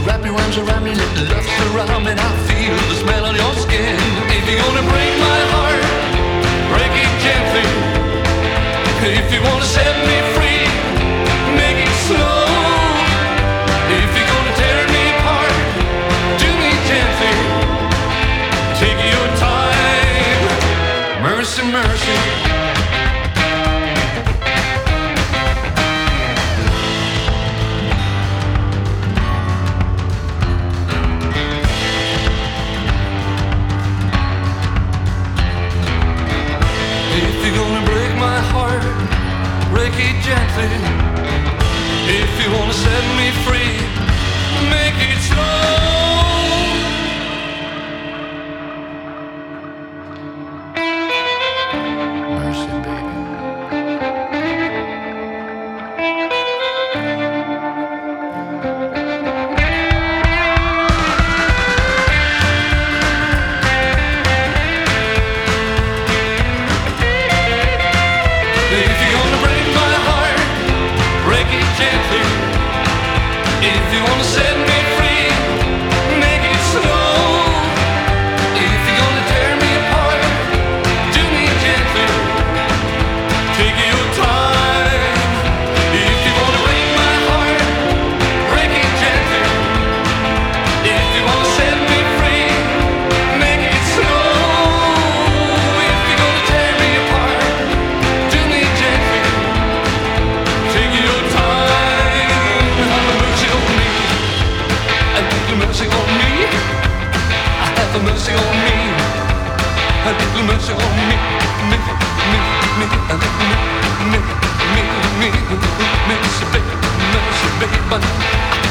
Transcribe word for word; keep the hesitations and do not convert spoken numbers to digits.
Wrap your arms around me, let the love surround me, and I feel the smell on your skin. If you're gonna break my heart, break it gently. If you wanna set me free, make it slow. If you're gonna tear me apart, do me gently. Take your time. Mercy, mercy. Break it gently. If you wanna set me free, make it slow. Mercy, baby. If you're gonna break my heart, break it gently. If you wanna set me free, make it slow. If you're gonna tear me apart, do me gently. Take your time. If you wanna break my heart, break it gently. If you wanna set me free, make it slow. If you're gonna tear me apart, do me gently. Take your time. Have mercy on me. Have mercy on me. Have mercy on me. Have mercy on me. Me, me, me, me, me, me, me, me, mercy, baby, mercy, baby.